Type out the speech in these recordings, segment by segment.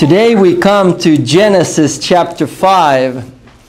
Today we come to Genesis chapter 50.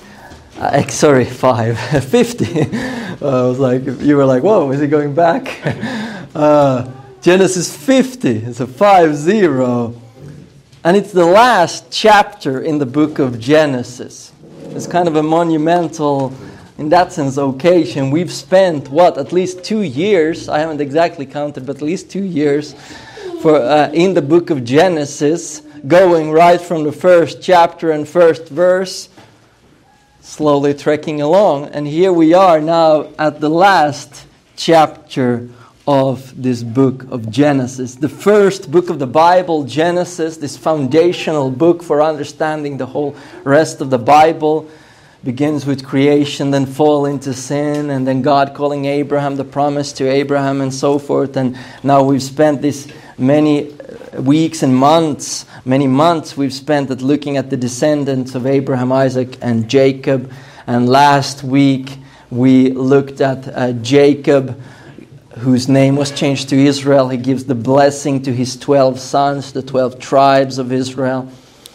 I was like, you were like, whoa, is he going back? Genesis 50, it's a 50. And it's the last chapter in the book of Genesis. It's kind of a monumental, in that sense, occasion. We've spent, at least 2 years, I haven't exactly counted, but at least 2 years in the book of Genesis, going right from the first chapter and first verse, slowly trekking along. And here we are now at the last chapter of this book of Genesis. The first book of the Bible, Genesis, this foundational book for understanding the whole rest of the Bible, begins with creation, then fall into sin, and then God calling Abraham, the promise to Abraham, and so forth. And now we've spent this many weeks and many months we've spent at looking at the descendants of Abraham, Isaac, and Jacob. And last week we looked at Jacob, whose name was changed to Israel. He gives the blessing to his 12 sons, the 12 tribes of Israel.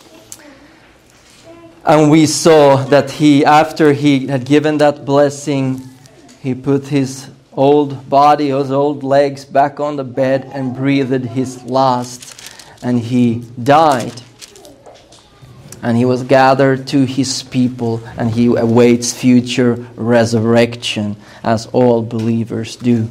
And we saw that after he had given that blessing, he put his old body, his old legs back on the bed and breathed his last. And he died. And he was gathered to his people, and he awaits future resurrection, as all believers do.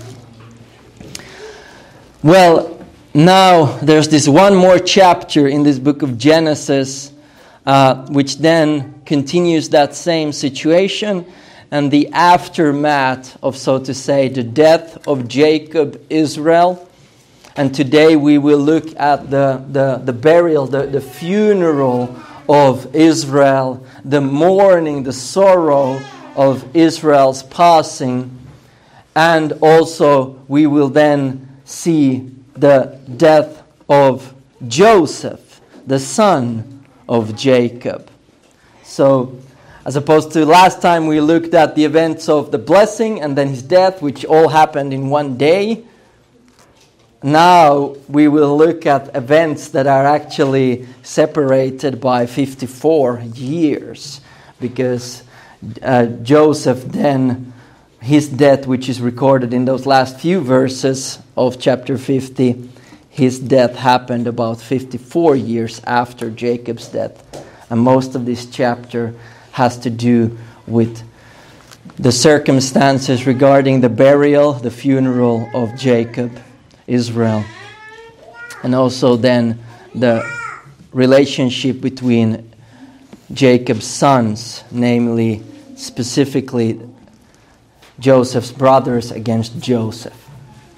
Well, now there's this one more chapter in this book of Genesis, which then continues that same situation and the aftermath of, so to say, the death of Jacob, Israel. And today we will look at the burial, the funeral of Israel, the mourning, the sorrow of Israel's passing. And also we will then see the death of Joseph, the son of Jacob. So, as opposed to last time we looked at the events of the blessing and then his death, which all happened in one day. Now we will look at events that are actually separated by 54 years. Because Joseph then, his death, which is recorded in those last few verses of chapter 50, his death happened about 54 years after Jacob's death. And most of this chapter has to do with the circumstances regarding the burial, the funeral of Jacob, Israel, and also then the relationship between Jacob's sons, namely, specifically, Joseph's brothers against Joseph.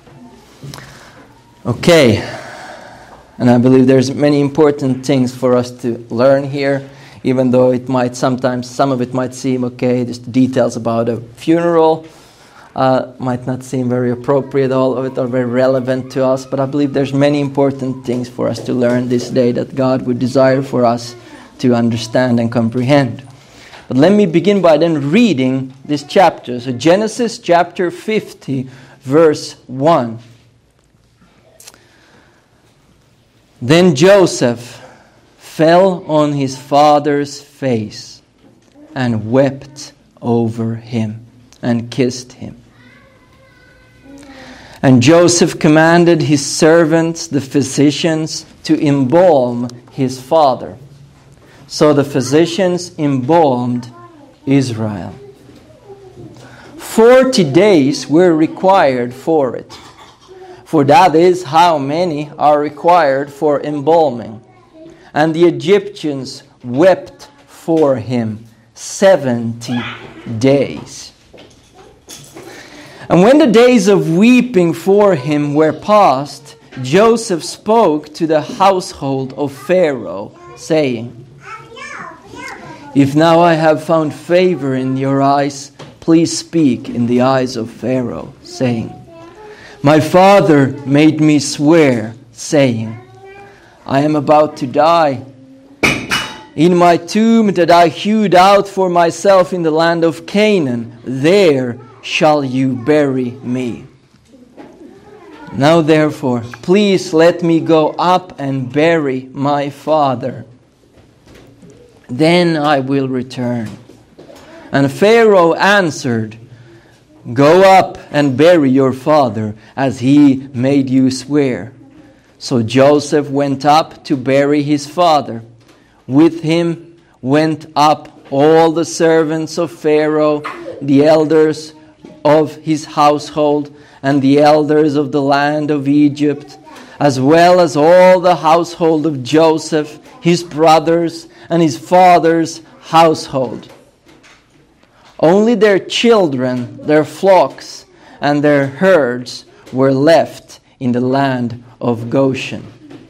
Okay, and I believe there's many important things for us to learn here, even though it might sometimes, some of it might seem okay, just details about a funeral might not seem very appropriate, all of it are very relevant to us, but I believe there's many important things for us to learn this day that God would desire for us to understand and comprehend. But let me begin by then reading this chapter. So Genesis chapter 50, verse 1. Then Joseph fell on his father's face and wept over him and kissed him. And Joseph commanded his servants, the physicians, to embalm his father. So the physicians embalmed Israel. 40 days were required for it. For that is how many are required for embalming. And the Egyptians wept for him 70 days. And when the days of weeping for him were past, Joseph spoke to the household of Pharaoh, saying, If now I have found favor in your eyes, please speak in the eyes of Pharaoh, saying, My father made me swear, saying, I am about to die. In my tomb that I hewed out for myself in the land of Canaan, there shall you bury me. Now therefore, please let me go up and bury my father, then I will return." And Pharaoh answered, "Go up and bury your father, as he made you swear." So Joseph went up to bury his father. With him went up all the servants of Pharaoh, the elders of his household, and the elders of the land of Egypt, as well as all the household of Joseph, his brothers, and his father's household. Only their children, their flocks, and their herds were left in the land of Goshen.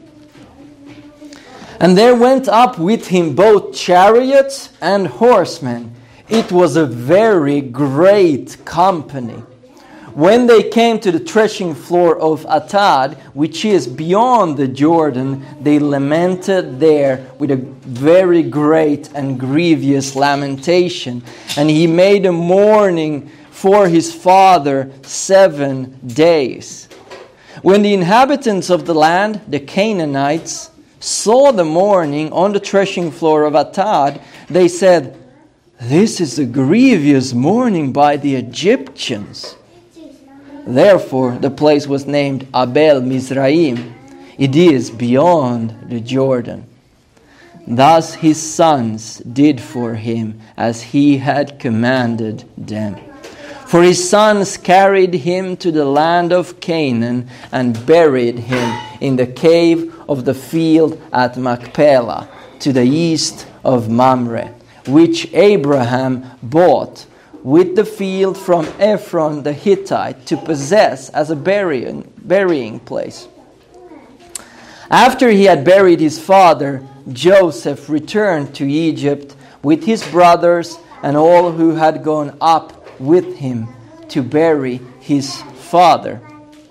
And there went up with him both chariots and horsemen. It was a very great company. When they came to the threshing floor of Atad, which is beyond the Jordan, they lamented there with a very great and grievous lamentation. And he made a mourning for his father 7 days. When the inhabitants of the land, the Canaanites, saw the mourning on the threshing floor of Atad, they said, "This is a grievous mourning by the Egyptians." Therefore, the place was named Abel Mizraim. It is beyond the Jordan. Thus his sons did for him as he had commanded them. For his sons carried him to the land of Canaan and buried him in the cave of the field at Machpelah, to the east of Mamre, which Abraham bought with the field from Ephron the Hittite to possess as a burying place. After he had buried his father, Joseph returned to Egypt with his brothers and all who had gone up with him to bury his father.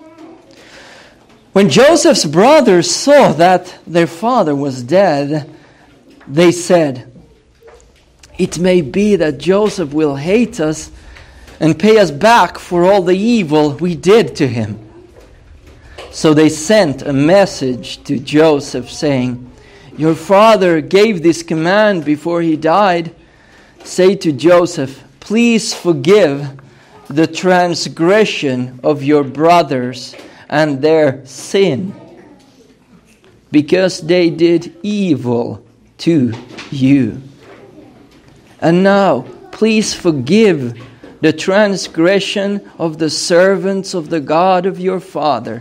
When Joseph's brothers saw that their father was dead, they said, "It may be that Joseph will hate us and pay us back for all the evil we did to him." So they sent a message to Joseph saying, "Your father gave this command before he died. Say to Joseph, 'Please forgive the transgression of your brothers and their sin, because they did evil to you. And now, please forgive the transgression of the servants of the God of your father.'"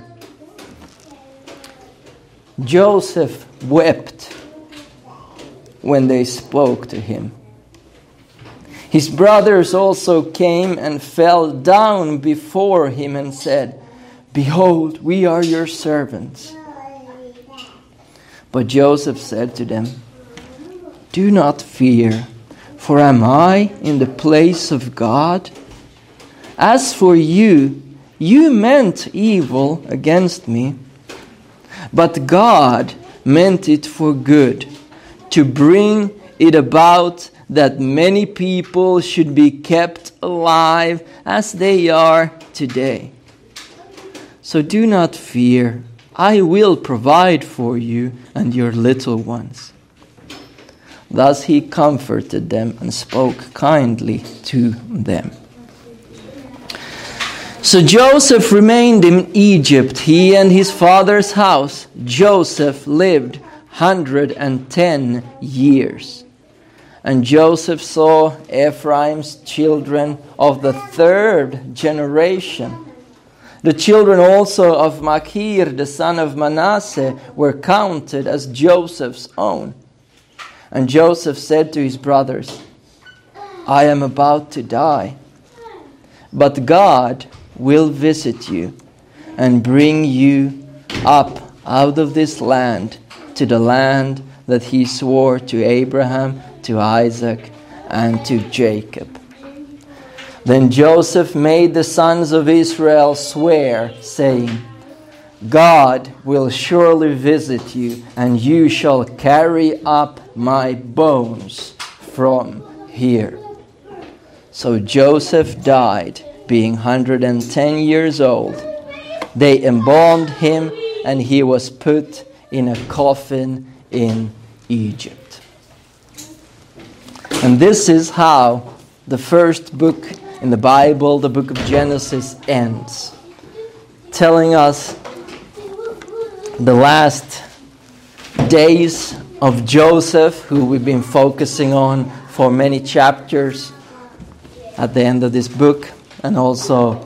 Joseph wept when they spoke to him. His brothers also came and fell down before him and said, "Behold, we are your servants." But Joseph said to them, "Do not fear, for am I in the place of God? As for you, you meant evil against me, but God meant it for good, to bring it about that many people should be kept alive as they are today. So do not fear, I will provide for you and your little ones." Thus he comforted them and spoke kindly to them. So Joseph remained in Egypt, he and his father's house. Joseph lived 110 years. And Joseph saw Ephraim's children of the 3rd generation. The children also of Machir, the son of Manasseh, were counted as Joseph's own. And Joseph said to his brothers, "I am about to die, but God will visit you and bring you up out of this land to the land that he swore to Abraham, to Isaac, and to Jacob." Then Joseph made the sons of Israel swear, saying, "God will surely visit you, and you shall carry up my bones from here." So Joseph died, being 110 years old. They embalmed him, and he was put in a coffin in Egypt. And this is how the first book in the Bible, the book of Genesis, ends, telling us the last days of Joseph, who we've been focusing on for many chapters at the end of this book, and also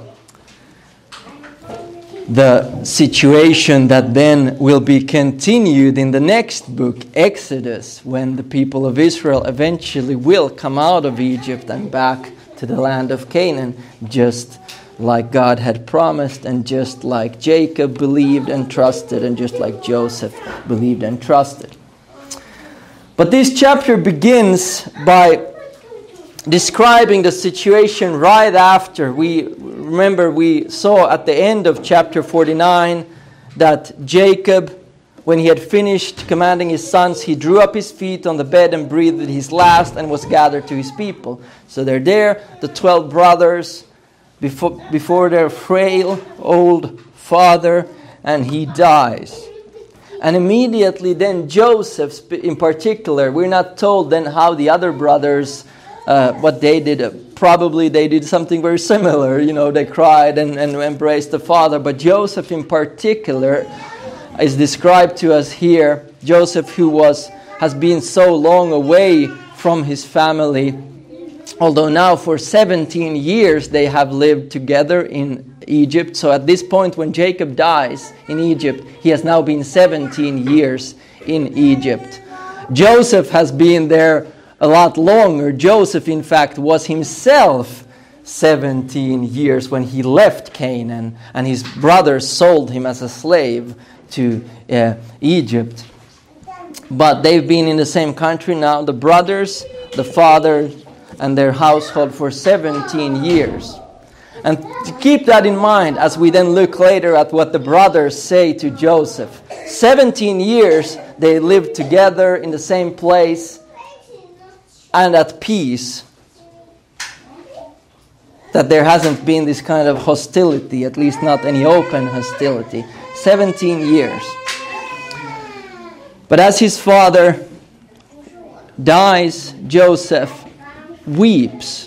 the situation that then will be continued in the next book, Exodus, when the people of Israel eventually will come out of Egypt and back to the land of Canaan, just like God had promised, and just like Jacob believed and trusted, and just like Joseph believed and trusted. But this chapter begins by describing the situation right after. We saw at the end of chapter 49 that Jacob, when he had finished commanding his sons, he drew up his feet on the bed and breathed his last and was gathered to his people. So they're there, the 12 brothers, before their frail old father, and he dies. And immediately then Joseph in particular, we're not told then how the other brothers, what they did. Probably they did something very similar. They cried and embraced the father. But Joseph in particular is described to us here. Joseph, who has been so long away from his family, although now for 17 years they have lived together in Egypt. So at this point when Jacob dies in Egypt, he has now been 17 years in Egypt. Joseph has been there a lot longer. Joseph, in fact, was himself 17 years when he left Canaan, and his brothers sold him as a slave to Egypt. But they've been in the same country now, the brothers, the father, and their household for 17 years. And to keep that in mind as we then look later at what the brothers say to Joseph. 17 years they lived together in the same place and at peace. That there hasn't been this kind of hostility, at least not any open hostility. 17 years. But as his father dies, Joseph weeps.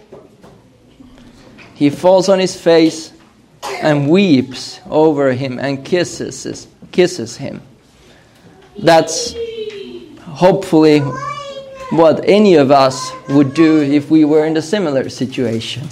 He falls on his face and weeps over him and kisses him. That's hopefully what any of us would do if we were in a similar situation.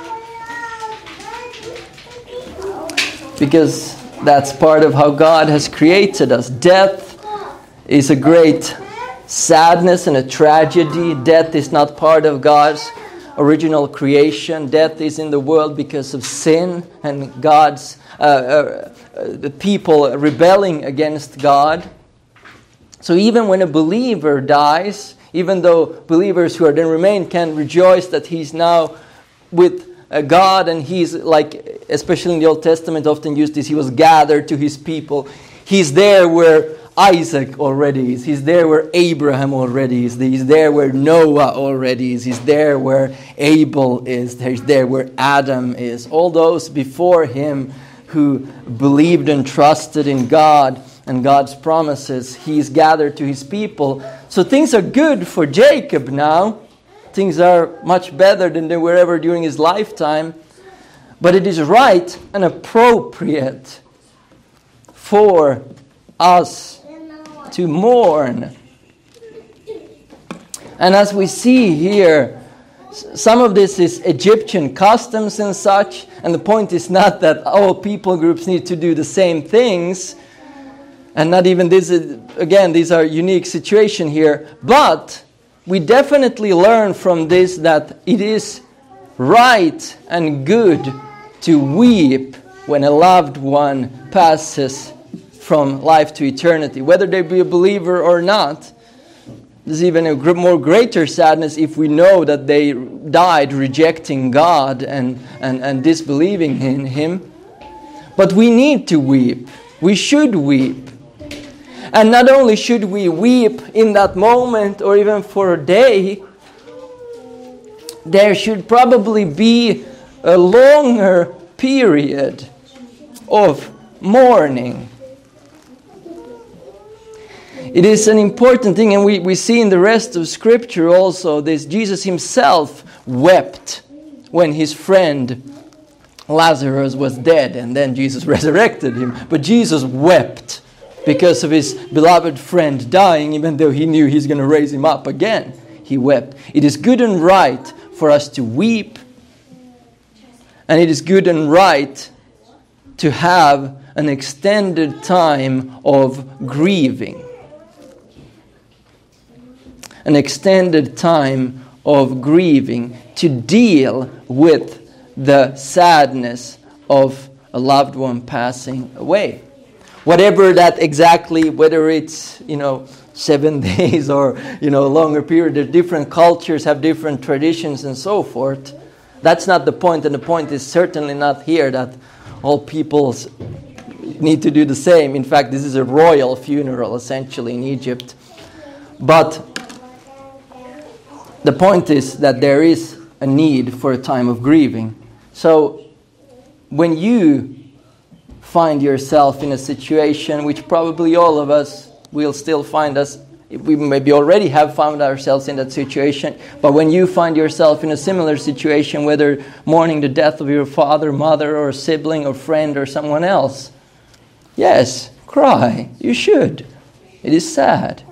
Because that's part of how God has created us. Death is a great sadness and a tragedy. Death is not part of God's original creation. Death is in the world because of sin and God's the people rebelling against God. So even when a believer dies, even though believers who are then remain can rejoice that he's now with God, and he's like, especially in the Old Testament often used this, he was gathered to his people. He's there where Isaac already is. He's there where Abraham already is. He's there where Noah already is. He's there where Abel is. He's there where Adam is. All those before him who believed and trusted in God and God's promises, he's gathered to his people. So things are good for Jacob now. Things are much better than they were ever during his lifetime. But it is right and appropriate for us to mourn. And as we see here, some of this is Egyptian customs and such. And the point is not that all people groups need to do the same things. And not even this, again, these are unique situations here. But we definitely learn from this that it is right and good to weep when a loved one passes from life to eternity, whether they be a believer or not. There's even a more greater sadness if we know that they died rejecting God and disbelieving in Him. But we need to weep. We should weep. And not only should we weep in that moment or even for a day, there should probably be a longer period of mourning. It is an important thing, and we see in the rest of Scripture also this. Jesus himself wept when his friend Lazarus was dead, and then Jesus resurrected him. But Jesus wept because of his beloved friend dying, even though he knew he's going to raise him up again. He wept. It is good and right for us to weep, and it is good and right to have an extended time of grieving. An extended time of grieving to deal with the sadness of a loved one passing away. Whatever that exactly, whether it's, 7 days or, a longer period, the different cultures have different traditions and so forth. That's not the point, and the point is certainly not here that all peoples need to do the same. In fact, this is a royal funeral, essentially, in Egypt. But the point is that there is a need for a time of grieving. So, when you find yourself in a situation, which probably all of us will still find us, we maybe already have found ourselves in that situation, but when you find yourself in a similar situation, whether mourning the death of your father, mother, or sibling, or friend, or someone else, yes, cry. You should. It is sad.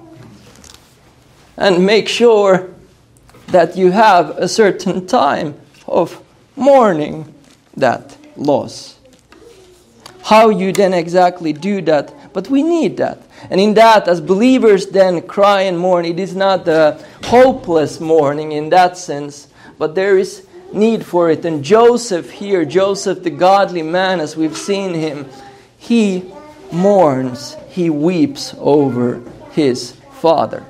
And make sure that you have a certain time of mourning that loss. How you then exactly do that, but we need that. And in that, as believers then cry and mourn, it is not a hopeless mourning in that sense, but there is need for it. And Joseph here, Joseph the godly man, as we've seen him, he mourns, he weeps over his father.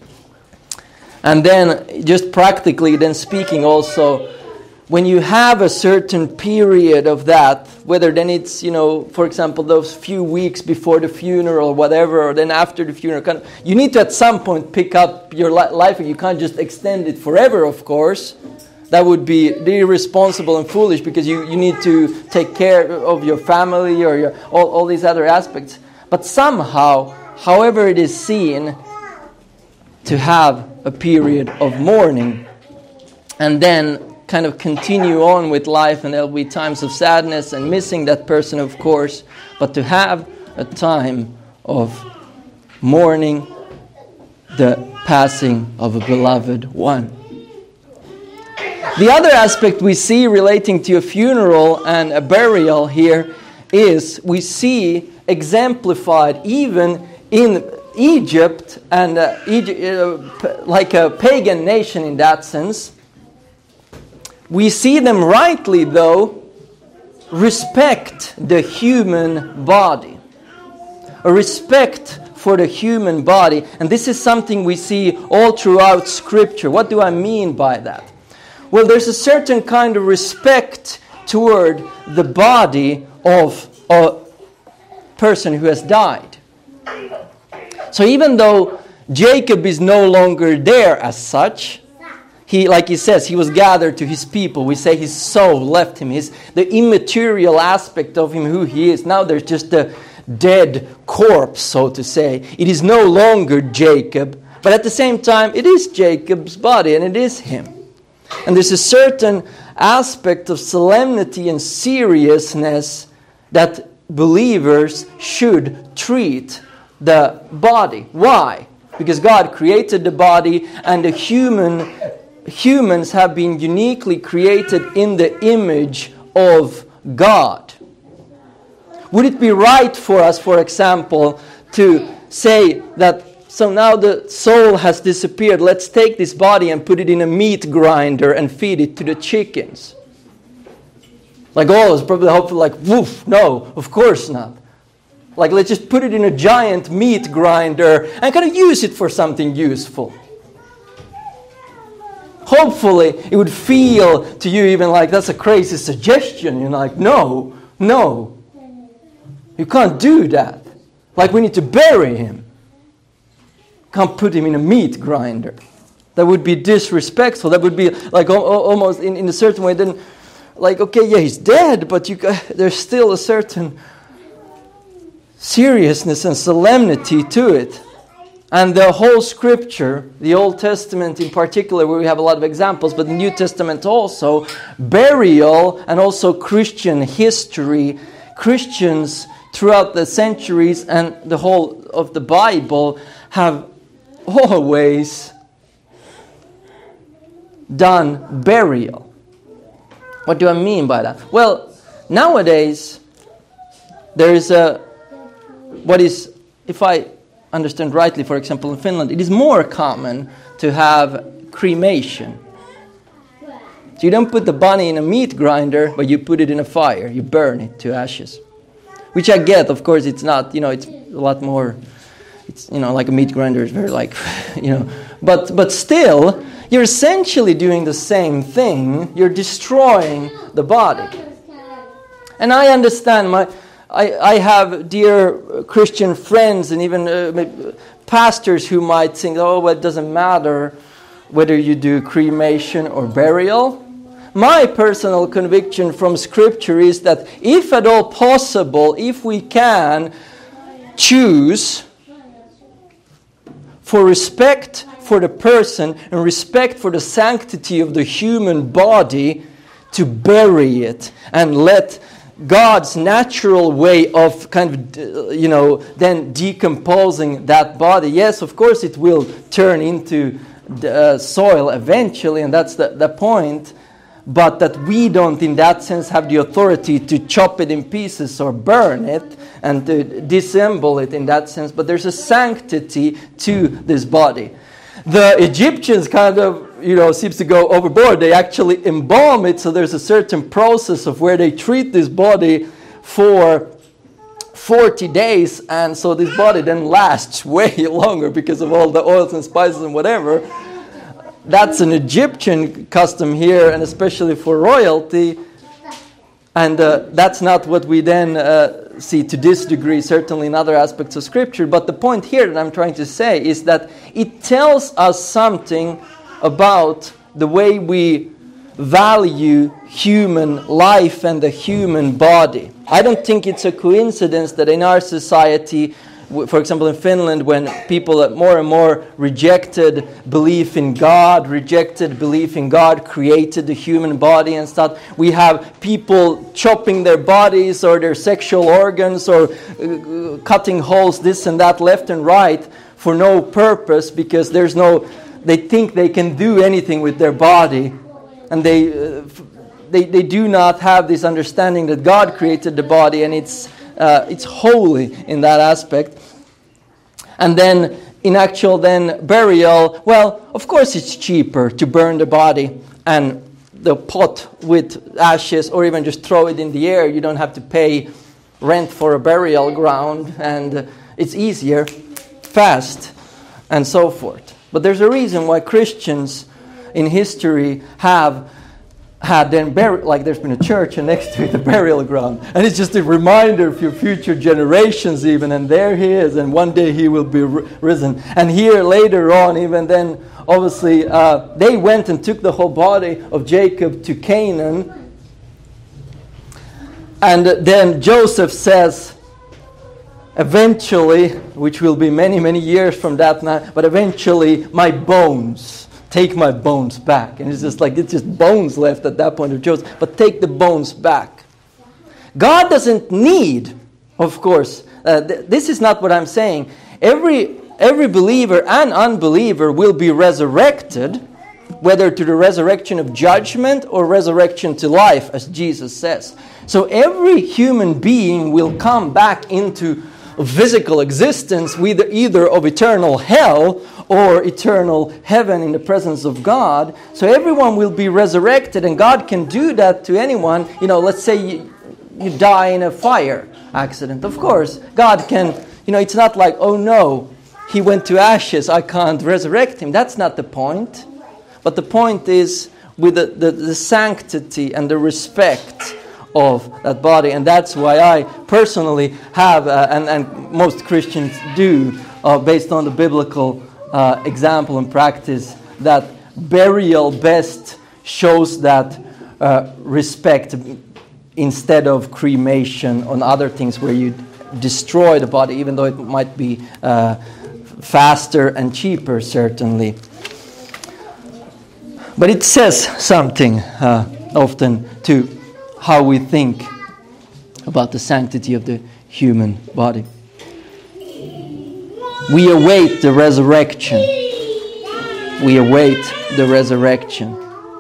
And then, just practically then speaking also, when you have a certain period of that, whether then it's, for example, those few weeks before the funeral or whatever, or then after the funeral, you need to at some point pick up your life, and you can't just extend it forever, of course. That would be irresponsible and foolish, because you need to take care of your family or all these other aspects. But somehow, however it is seen, to have a period of mourning, and then kind of continue on with life, and there'll be times of sadness and missing that person, of course, but to have a time of mourning the passing of a beloved one. The other aspect we see relating to a funeral and a burial here is we see exemplified even in Egypt, and like a pagan nation in that sense. We see them rightly, though, respect the human body. A respect for the human body. And this is something we see all throughout Scripture. What do I mean by that? Well, there's a certain kind of respect toward the body of a person who has died. So even though Jacob is no longer there as such, like he says, he was gathered to his people. We say his soul left him. The immaterial aspect of him, who he is. Now there's just a dead corpse, so to say. It is no longer Jacob, but at the same time, it is Jacob's body, and it is him. And there's a certain aspect of solemnity and seriousness that believers should treat the body. Why? Because God created the body, and the humans have been uniquely created in the image of God. Would it be right for us, for example, to say that, so now the soul has disappeared, let's take this body and put it in a meat grinder and feed it to the chickens? Like, it's probably hopefully like, woof, no, of course not. Like, let's just put it in a giant meat grinder and kind of use it for something useful. Hopefully, it would feel to you even like that's a crazy suggestion. You're like, no, you can't do that. Like, we need to bury him. Can't put him in a meat grinder. That would be disrespectful. That would be like almost in a certain way. Then, like, okay, yeah, he's dead, but there's still a certain seriousness and solemnity to it. And the whole Scripture, the Old Testament in particular, where we have a lot of examples, but the New Testament also, burial and also Christian history, Christians throughout the centuries and the whole of the Bible have always done burial. What do I mean by that? Well, nowadays, there is if I understand rightly, for example, in Finland, it is more common to have cremation. So you don't put the body in a meat grinder, but you put it in a fire. You burn it to ashes. Which I get, of course, it's not, it's a lot more, it's, like a meat grinder is very but still, you're essentially doing the same thing. You're destroying the body. And I understand I have dear Christian friends and even pastors who might think, well, it doesn't matter whether you do cremation or burial. My personal conviction from Scripture is that if at all possible, if we can choose for respect for the person and respect for the sanctity of the human body, to bury it and let God's natural way of then decomposing that body. Yes, of course it will turn into soil eventually, and that's the point. But that we don't, in that sense, have the authority to chop it in pieces or burn it and to disassemble it in that sense. But there's a sanctity to this body. The Egyptians kind of, seems to go overboard. They actually embalm it, so there's a certain process of where they treat this body for 40 days, and so this body then lasts way longer because of all the oils and spices and whatever. That's an Egyptian custom here, and especially for royalty. And that's not what we then see to this degree, certainly in other aspects of Scripture. But the point here that I'm trying to say is that it tells us something about the way we value human life and the human body. I don't think it's a coincidence that in our society, for example in Finland, when people more and more rejected belief in God created the human body and stuff, we have people chopping their bodies or their sexual organs or cutting holes this and that left and right for no purpose, because they think they can do anything with their body, and they do not have this understanding that God created the body and it's holy in that aspect. And then in actual then burial, well, of course it's cheaper to burn the body and the pot with ashes, or even just throw it in the air. You don't have to pay rent for a burial ground, and it's easier, fast, and so forth. But there's a reason why Christians in history have had then like there's been a church and next to it a burial ground, and it's just a reminder for future generations even, and there he is, and one day he will be risen. And here later on, even then, obviously they went and took the whole body of Jacob to Canaan, and then Joseph says eventually, which will be many, many years from that now, but eventually take my bones back. And it's just bones left at that point of Joseph. But take the bones back. God doesn't need, of course, this is not what I'm saying. Every believer and unbeliever will be resurrected, whether to the resurrection of judgment or resurrection to life, as Jesus says. So every human being will come back into physical existence, either of eternal hell or eternal heaven in the presence of God. So everyone will be resurrected, and God can do that to anyone. Let's say you die in a fire accident. Of course, God can, it's not like, oh no, he went to ashes, I can't resurrect him. That's not the point. But the point is with the sanctity and the respect of that body. And that's why I personally have, and most Christians do, based on the biblical example and practice, that burial best shows that respect instead of cremation on other things where you destroy the body, even though it might be faster and cheaper, certainly. But it says something often to how we think about the sanctity of the human body. We await the resurrection. We await the resurrection.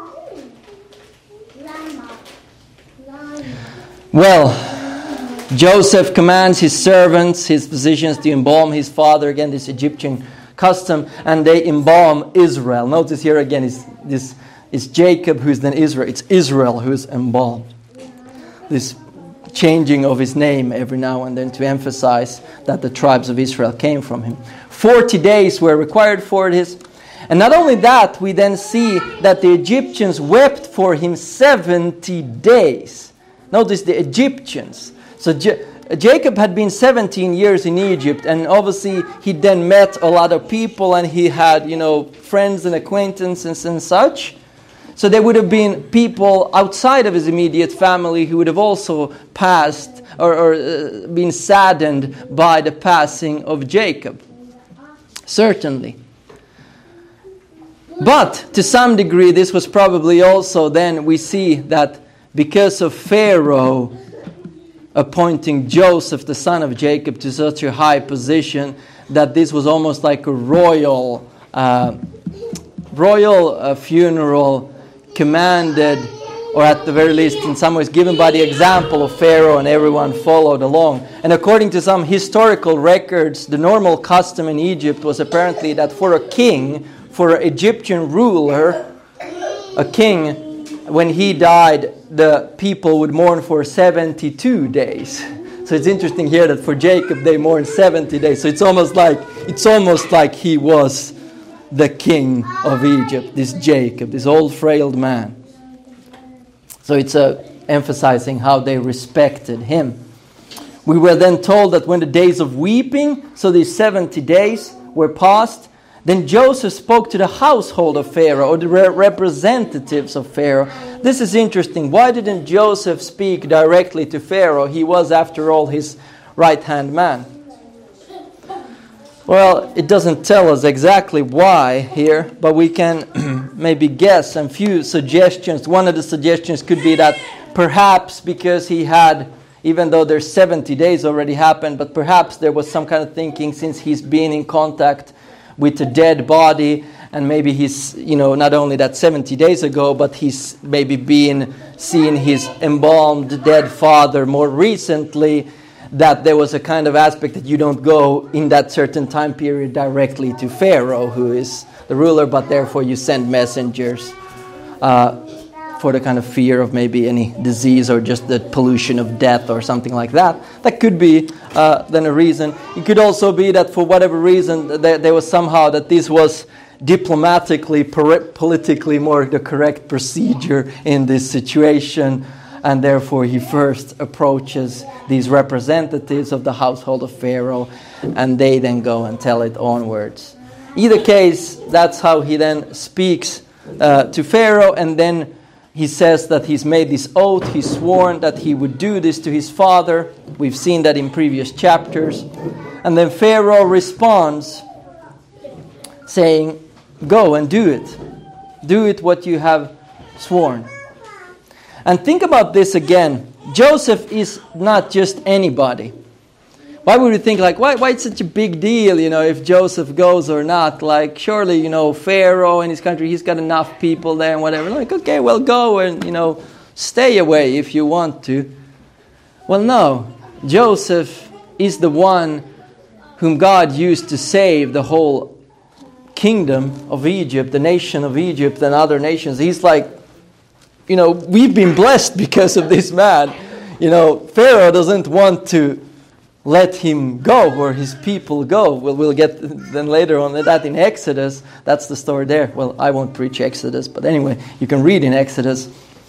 Well, Joseph commands his servants, his physicians, to embalm his father. Again, this Egyptian custom, and they embalm Israel. Notice here again is Jacob who's then Israel. It's Israel who's embalmed. This changing of his name every now and then to emphasize that the tribes of Israel came from him. 40 days were required for this. And not only that, we then see that the Egyptians wept for him 70 days. Notice the Egyptians. So Jacob had been 17 years in Egypt, and obviously he then met a lot of people, and he had, friends and acquaintances and such. So there would have been people outside of his immediate family who would have also passed or been saddened by the passing of Jacob. Certainly. But to some degree, this was probably also then we see that because of Pharaoh appointing Joseph, the son of Jacob, to such a high position, that this was almost like a royal funeral commanded, or at the very least in some ways given by the example of Pharaoh, and everyone followed along. And according to some historical records, the normal custom in Egypt was apparently that for a king, for an Egyptian ruler, a king, when he died, the people would mourn for 72 days. So it's interesting here that for Jacob they mourned 70 days. So it's almost like he was the king of Egypt, this Jacob, this old frail man. So it's emphasizing how they respected him. We were then told that when the days of weeping, so these 70 days were passed, then Joseph spoke to the household of Pharaoh, or the representatives of Pharaoh. This is interesting. Why didn't Joseph speak directly to Pharaoh? He was, after all, his right-hand man. Well, it doesn't tell us exactly why here, but we can maybe guess a few suggestions. One of the suggestions could be that perhaps because he had, even though there's 70 days already happened, but perhaps there was some kind of thinking, since he's been in contact with a dead body, and maybe he's, not only that 70 days ago, but he's maybe seen his embalmed dead father more recently, that there was a kind of aspect that you don't go in that certain time period directly to Pharaoh, who is the ruler, but therefore you send messengers for the kind of fear of maybe any disease or just the pollution of death or something like that. That could be then a reason. It could also be that for whatever reason there was somehow that this was diplomatically, politically more the correct procedure in this situation, and therefore he first approaches these representatives of the household of Pharaoh, and they then go and tell it onwards. Either case, that's how he then speaks to Pharaoh, and then he says that he's made this oath, he's sworn that he would do this to his father. We've seen that in previous chapters. And then Pharaoh responds saying, "Go and do it. Do it what you have sworn." And think about this again. Joseph is not just anybody. Why would you think, why it's such a big deal, if Joseph goes or not? Surely, Pharaoh in his country, he's got enough people there and whatever. Okay, well, go and, stay away if you want to. Well, no. Joseph is the one whom God used to save the whole kingdom of Egypt, the nation of Egypt and other nations. He's we've been blessed because of this man. Pharaoh doesn't want to let him go, or his people go. We'll get then later on that in Exodus. That's the story there. Well, I won't preach Exodus, but anyway, you can read in Exodus.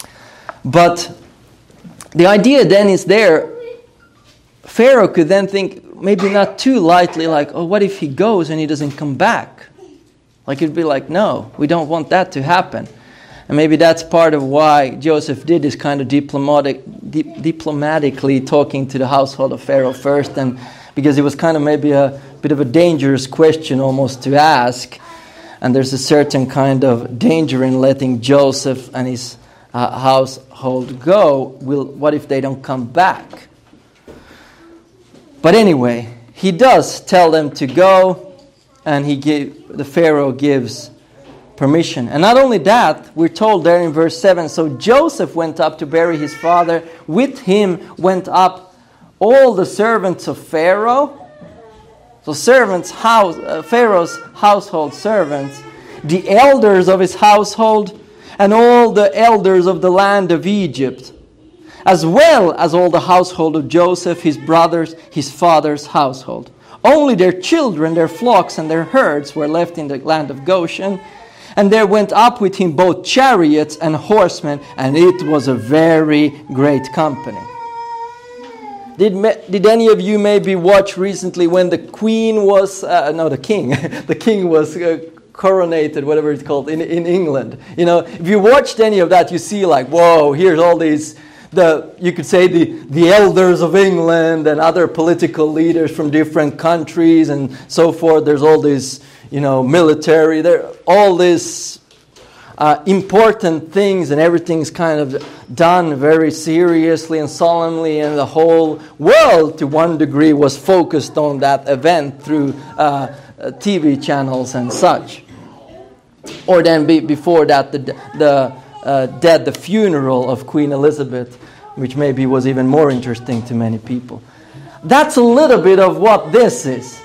But the idea then is there. Pharaoh could then think, maybe not too lightly, what if he goes and he doesn't come back? It'd be no, we don't want that to happen. And maybe that's part of why Joseph did this kind of diplomatically talking to the household of Pharaoh first, and because it was kind of maybe a bit of a dangerous question almost to ask. And there's a certain kind of danger in letting Joseph and his household go. What if they don't come back? But anyway, he does tell them to go, and the Pharaoh gives permission. And not only that, we're told there in verse 7, so Joseph went up to bury his father. With him went up all the servants of Pharaoh. So Pharaoh's household servants, the elders of his household, and all the elders of the land of Egypt, as well as all the household of Joseph, his brothers, his father's household. Only their children, their flocks, and their herds were left in the land of Goshen. And there went up with him both chariots and horsemen, and it was a very great company. Did any of you maybe watch recently when the queen was, the king, the king was coronated, whatever it's called, in England? You know, if you watched any of that, you see like, whoa, here's all these, you could say the elders of England and other political leaders from different countries and so forth. There's all this, military, there, all this important things, and everything's kind of done very seriously and solemnly, and the whole world to one degree was focused on that event through TV channels and such. Or then before that, the funeral of Queen Elizabeth, which maybe was even more interesting to many people. That's a little bit of what this is.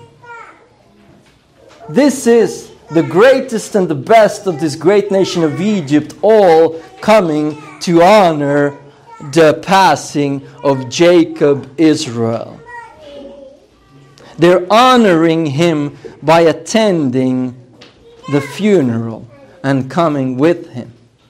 This is the greatest and the best of this great nation of Egypt, all coming to honor the passing of Jacob Israel. They're honoring him by attending the funeral and coming with him.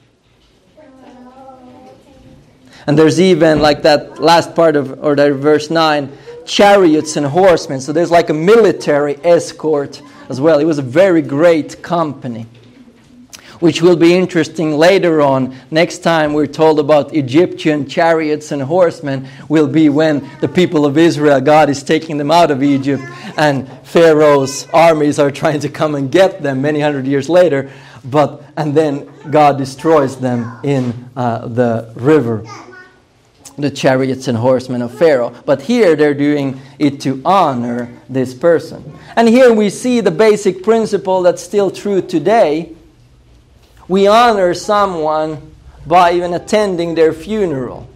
And there's even, like that last part of, or that verse 9, chariots and horsemen. So there's like a military escort as well. It was a very great company, which will be interesting later on. Next time we're told about Egyptian chariots and horsemen will be when the people of Israel, God is taking them out of Egypt, and Pharaoh's armies are trying to come and get them many hundred years later. And then God destroys them in the river, the chariots and horsemen of Pharaoh. But here they're doing it to honor this person. And here we see the basic principle that's still true today. We honor someone by even attending their funeral.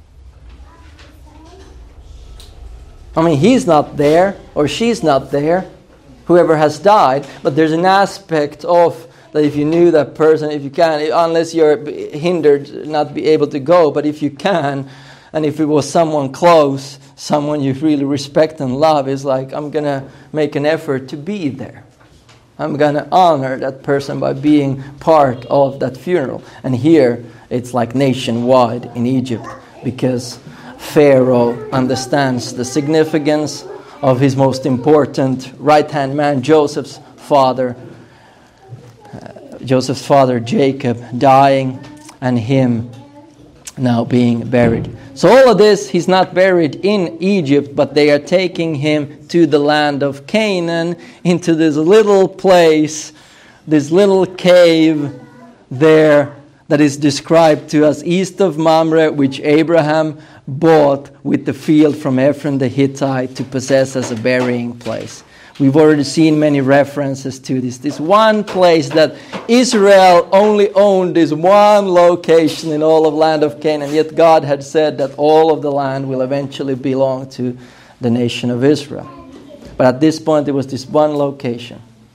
I mean, he's not there, or she's not there, whoever has died, but there's an aspect of that if you knew that person, if you can, unless you're hindered not be able to go, but if you can, and if it was someone close, someone you really respect and love, is like, I'm going to make an effort to be there. I'm going to honor that person by being part of that funeral. And here, it's like nationwide in Egypt, because Pharaoh understands the significance of his most important right-hand man, Joseph's father Jacob dying, and him now being buried. So all of this, he's not buried in Egypt, but they are taking him to the land of Canaan, into this little place, this little cave there that is described to us east of Mamre, which Abraham bought with the field from Ephron the Hittite to possess as a burying place. We've already seen many references to this. This one place that Israel only owned, this one location in all of land of Canaan. Yet God had said that all of the land will eventually belong to the nation of Israel. But at this point, it was this one location.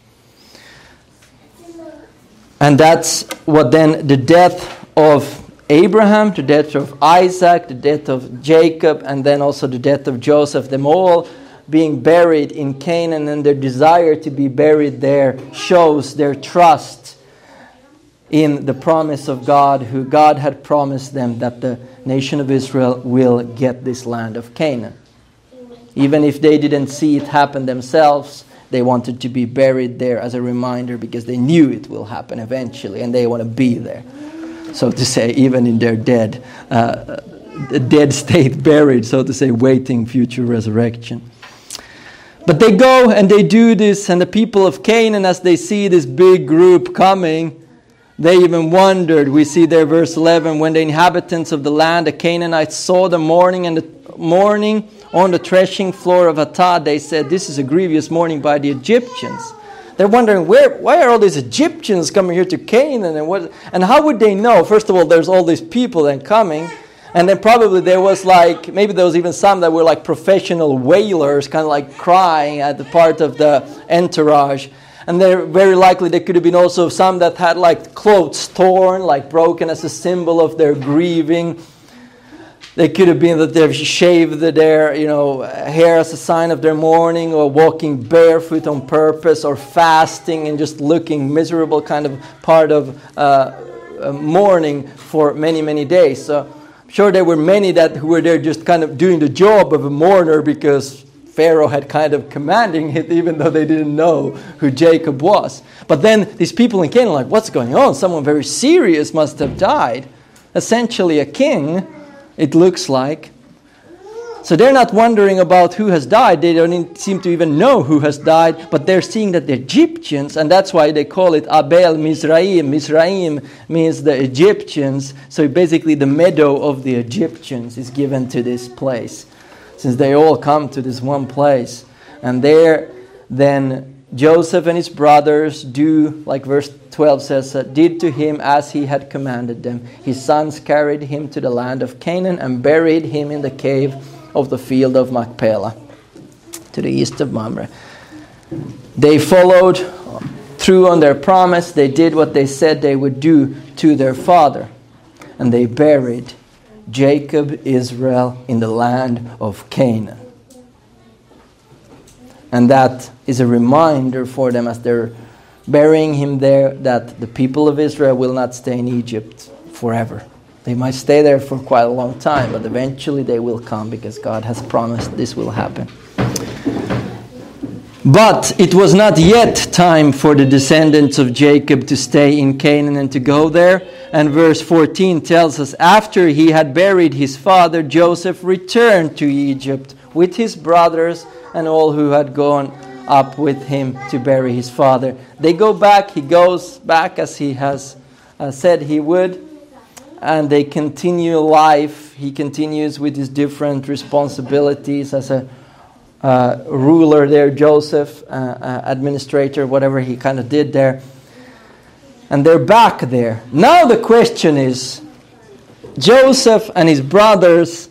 And that's what then the death of Abraham, the death of Isaac, the death of Jacob, and then also the death of Joseph, them all being buried in Canaan, and their desire to be buried there shows their trust in the promise of God, who God had promised them that the nation of Israel will get this land of Canaan. Even if they didn't see it happen themselves, they wanted to be buried there as a reminder, because they knew it will happen eventually, and they want to be there. So to say, even in their dead state, buried, so to say, waiting future resurrection. But they go and they do this, and the people of Canaan, as they see this big group coming, they even wondered. We see there verse 11, when the inhabitants of the land, the Canaanites, saw the mourning on the threshing floor of Atad, they said, this is a grievous mourning by the Egyptians. They're wondering, why are all these Egyptians coming here to Canaan? And how would they know? First of all, there's all these people then coming. And then probably there was maybe there was even some that were like professional wailers, kind of like crying at the part of the entourage. And very likely there could have been also some that had like clothes torn, like broken as a symbol of their grieving. They could have been that they've shaved their hair as a sign of their mourning, or walking barefoot on purpose, or fasting and just looking miserable, kind of part of mourning for many, many days. So I'm sure there were many who were there just kind of doing the job of a mourner because Pharaoh had kind of commanding it, even though they didn't know who Jacob was. But then these people in Canaan are like, what's going on? Someone very serious must have died. Essentially a king, it looks like. So they're not wondering about who has died. They don't seem to even know who has died. But they're seeing that the Egyptians, and that's why they call it Abel Mizraim. Mizraim means the Egyptians. So basically the meadow of the Egyptians is given to this place, since they all come to this one place. And there then Joseph and his brothers do, like verse 12 says, did to him as he had commanded them. His sons carried him to the land of Canaan and buried him in the cave of the field of Machpelah, to the east of Mamre. They followed through on their promise. They did what they said they would do to their father. And they buried Jacob, Israel, in the land of Canaan. And that is a reminder for them as they're burying him there, that the people of Israel will not stay in Egypt forever. They might stay there for quite a long time, but eventually they will come because God has promised this will happen. But it was not yet time for the descendants of Jacob to stay in Canaan and to go there. And verse 14 tells us, after he had buried his father, Joseph returned to Egypt with his brothers and all who had gone up with him to bury his father. They go back, he goes back as he has said he would. And they continue life. He continues with his different responsibilities as a ruler there, Joseph, administrator, whatever he kind of did there. And they're back there. Now the question is, Joseph and his brothers,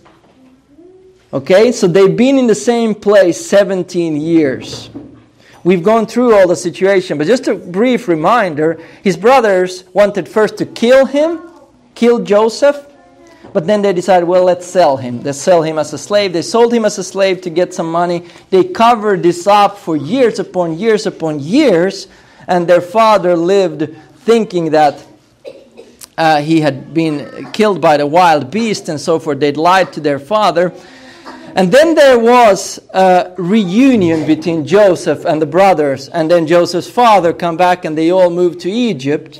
okay, so they've been in the same place 17 years. We've gone through all the situation, but just a brief reminder, his brothers wanted first to kill Joseph, but then they decided, well, let's sell him. They sell him as a slave. They sold him as a slave to get some money. They covered this up for years upon years upon years, and their father lived thinking that he had been killed by the wild beast and so forth. They'd lied to their father. And then there was a reunion between Joseph and the brothers, and then Joseph's father come back and they all moved to Egypt.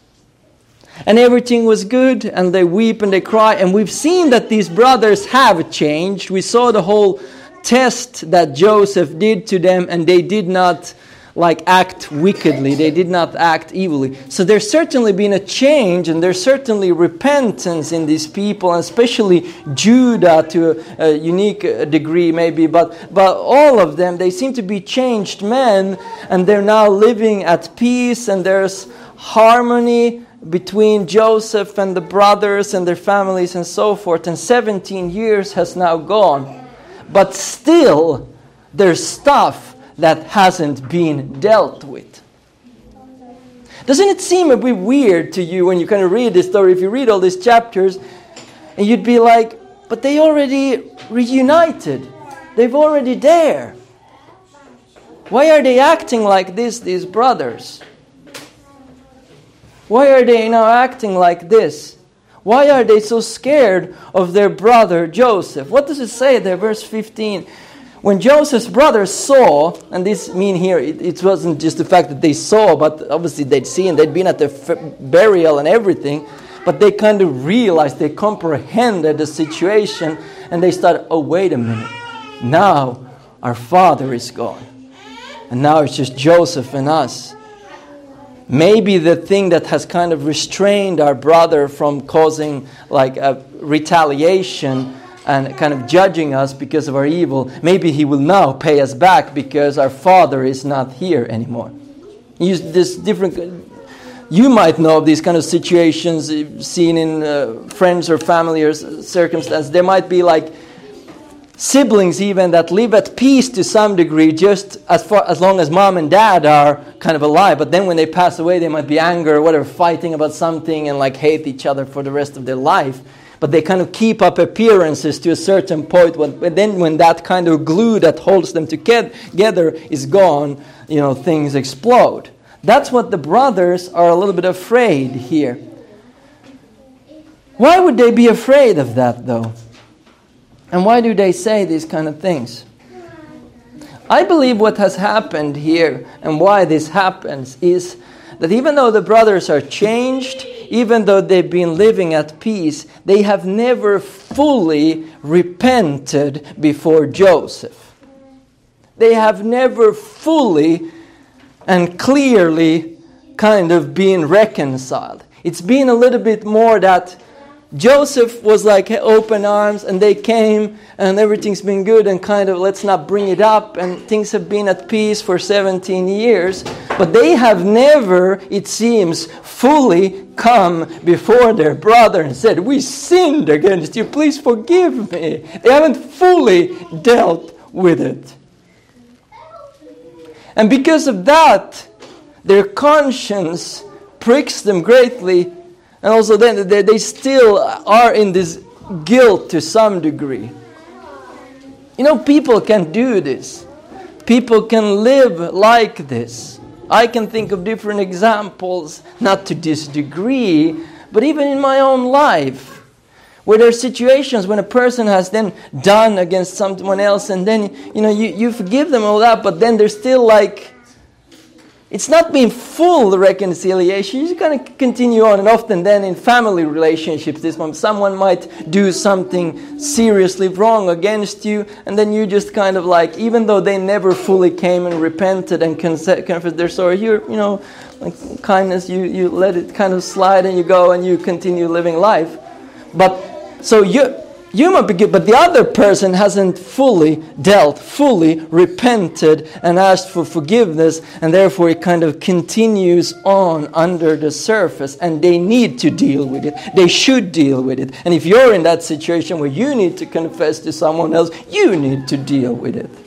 And everything was good, and they weep and they cry. And we've seen that these brothers have changed. We saw the whole test that Joseph did to them, and they did not act wickedly. They did not act evilly. So there's certainly been a change, and there's certainly repentance in these people, and especially Judah to a unique degree maybe. But all of them, they seem to be changed men, and they're now living at peace, and there's harmony between Joseph and the brothers and their families and so forth. And 17 years has now gone. But still, there's stuff that hasn't been dealt with. Doesn't it seem a bit weird to you when you kind of read this story, if you read all these chapters, and you'd be like, but they already reunited. They've already there. Why are they acting like this, these brothers? Why are they now acting like this? Why are they so scared of their brother Joseph? What does it say there, verse 15? When Joseph's brothers saw, and this mean here, it wasn't just the fact that they saw, but obviously they'd seen, they'd been at the burial and everything, but they kind of realized, they comprehended the situation, and they started, oh, wait a minute. Now, our father is gone. And now it's just Joseph and us. Maybe the thing that has kind of restrained our brother from causing like a retaliation and kind of judging us because of our evil, maybe he will now pay us back because our father is not here anymore. You might know of these kind of situations seen in friends or family or circumstances. There might be like siblings even that live at peace to some degree just as long as mom and dad are kind of alive. But then when they pass away, they might be angry or whatever, fighting about something and like hate each other for the rest of their life. But they kind of keep up appearances to a certain point. But then when that kind of glue that holds them together is gone, things explode. That's what the brothers are a little bit afraid here. Why would they be afraid of that though? And why do they say these kind of things? I believe what has happened here and why this happens is that even though the brothers are changed, even though they've been living at peace, they have never fully repented before Joseph. They have never fully and clearly kind of been reconciled. It's been a little bit more that Joseph was like open arms and they came and everything's been good and kind of let's not bring it up and things have been at peace for 17 years. But they have never, it seems, fully come before their brother and said, we sinned against you, please forgive me. They haven't fully dealt with it. And because of that, their conscience pricks them greatly. And also then they still are in this guilt to some degree. People can do this. People can live like this. I can think of different examples, not to this degree, but even in my own life, where there are situations when a person has then done against someone else and then, you forgive them all that, but then there's still like, it's not been full reconciliation. You're going to continue on, and often then in family relationships, someone might do something seriously wrong against you, and then you just kind of like, even though they never fully came and repented and confessed their sorry, like kindness, you let it kind of slide and you go and you continue living life. But so you might be good, but the other person hasn't fully repented and asked for forgiveness, and therefore it kind of continues on under the surface, and they need to deal with it. They should deal with it. And if you're in that situation where you need to confess to someone else, you need to deal with it.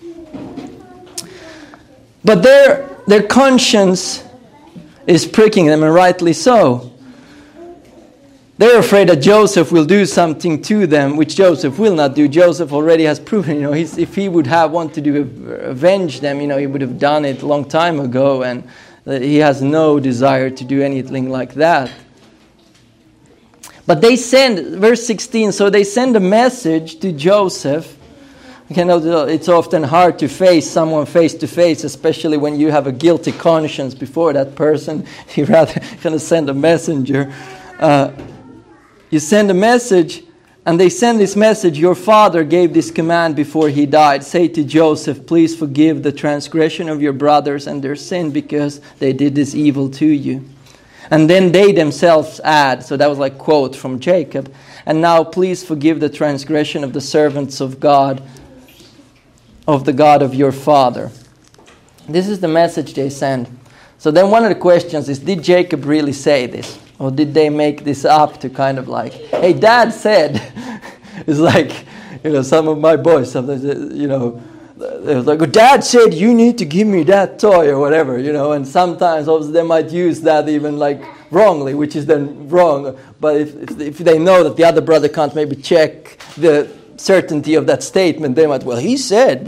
But their conscience is pricking them, and rightly so. They're afraid that Joseph will do something to them, which Joseph will not do. Joseph already has proven, if he would have wanted to avenge them, he would have done it a long time ago, and he has no desire to do anything like that. But they send, verse 16, so they send a message to Joseph. It's often hard to face someone face to face, especially when you have a guilty conscience before that person. You rather kind of send a messenger. You send a message, and they send this message, your father gave this command before he died. Say to Joseph, please forgive the transgression of your brothers and their sin because they did this evil to you. And then they themselves add, so that was like quote from Jacob, and now please forgive the transgression of the servants of God, of the God of your father. This is the message they send. So then one of the questions is, did Jacob really say this? Or did they make this up to kind of like, hey, Dad said, it's like, some of my boys sometimes, they're like, well, Dad said you need to give me that toy or whatever, and sometimes obviously they might use that even like wrongly, which is then wrong. But if they know that the other brother can't maybe check the certainty of that statement, they might, well, he said,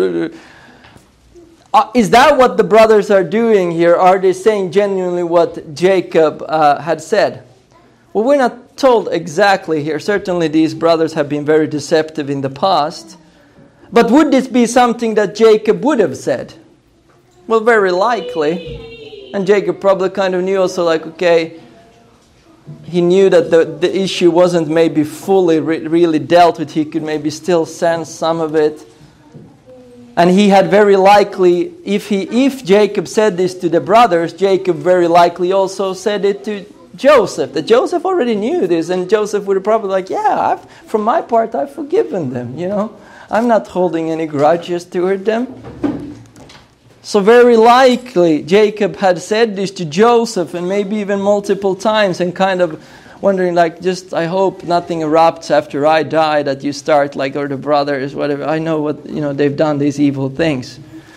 is that what the brothers are doing here? Are they saying genuinely what Jacob had said? Well, we're not told exactly here. Certainly these brothers have been very deceptive in the past. But would this be something that Jacob would have said? Well, very likely. And Jacob probably kind of knew also like, okay, he knew that the issue wasn't maybe fully really dealt with. He could maybe still sense some of it. And he had very likely, if Jacob said this to the brothers, Jacob very likely also said it to Joseph. That Joseph already knew this, and Joseph would have probably like, yeah, from my part, I've forgiven them, I'm not holding any grudges toward them. So very likely Jacob had said this to Joseph, and maybe even multiple times, and kind of wondering I hope nothing erupts after I die, that you start or the brothers, whatever. I know what, they've done these evil things.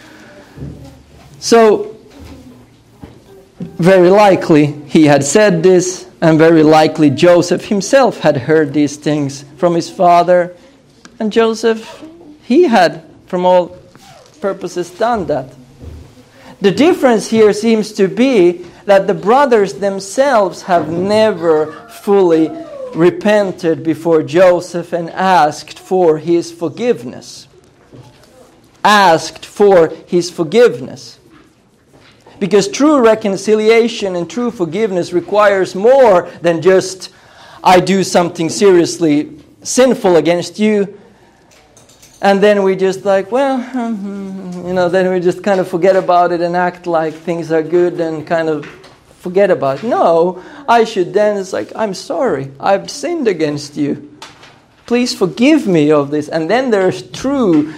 So very likely he had said this, and very likely Joseph himself had heard these things from his father. And Joseph, he had, from all purposes, done that. The difference here seems to be that the brothers themselves have never fully repented before Joseph and asked for his forgiveness. Asked for his forgiveness. Because true reconciliation and true forgiveness requires more than just, I do something seriously sinful against you, and then we just then we just kind of forget about it and act like things are good and kind of forget about it. No, I should then, it's I'm sorry, I've sinned against you. Please forgive me of this. And then there's true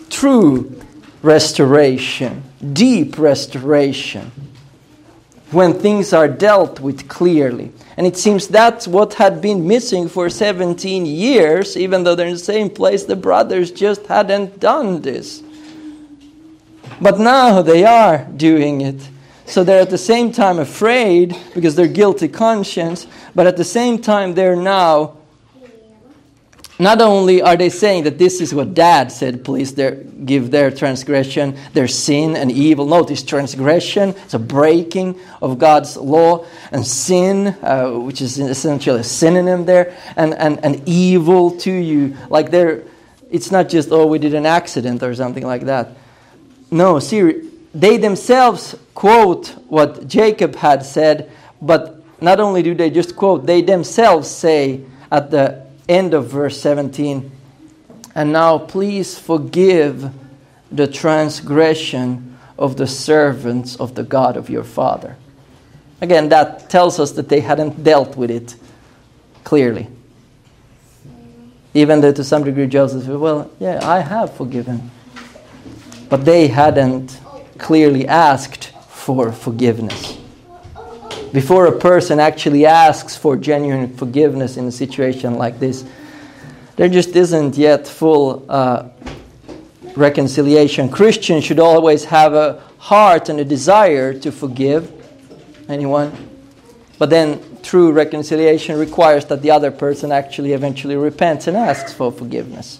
restoration, deep restoration, when things are dealt with clearly. And it seems that's what had been missing for 17 years, even though they're in the same place, the brothers just hadn't done this. But now they are doing it. So they're at the same time afraid because they're guilty conscience, but at the same time they're now, not only are they saying that this is what Dad said, please give their transgression, their sin and evil. Notice transgression, it's a breaking of God's law, and sin, which is essentially a synonym there, and evil to you. It's not just, we did an accident or something like that. No, they themselves quote what Jacob had said, but not only do they just quote, they themselves say at the end of verse 17, and now please forgive the transgression of the servants of the God of your father. Again, that tells us that they hadn't dealt with it clearly. Even though to some degree Joseph said, well, yeah, I have forgiven. But they hadn't clearly asked for forgiveness. Before a person actually asks for genuine forgiveness in a situation like this, there just isn't yet full reconciliation. Christians should always have a heart and a desire to forgive anyone. But then true reconciliation requires that the other person actually eventually repents and asks for forgiveness.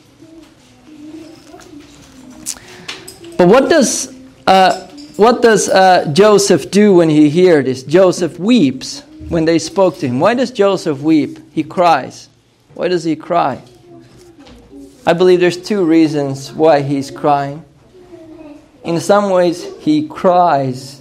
But what does Joseph do when he hears this? Joseph weeps when they spoke to him. Why does Joseph weep? He cries. Why does he cry? I believe there's two reasons why he's crying. In some ways, he cries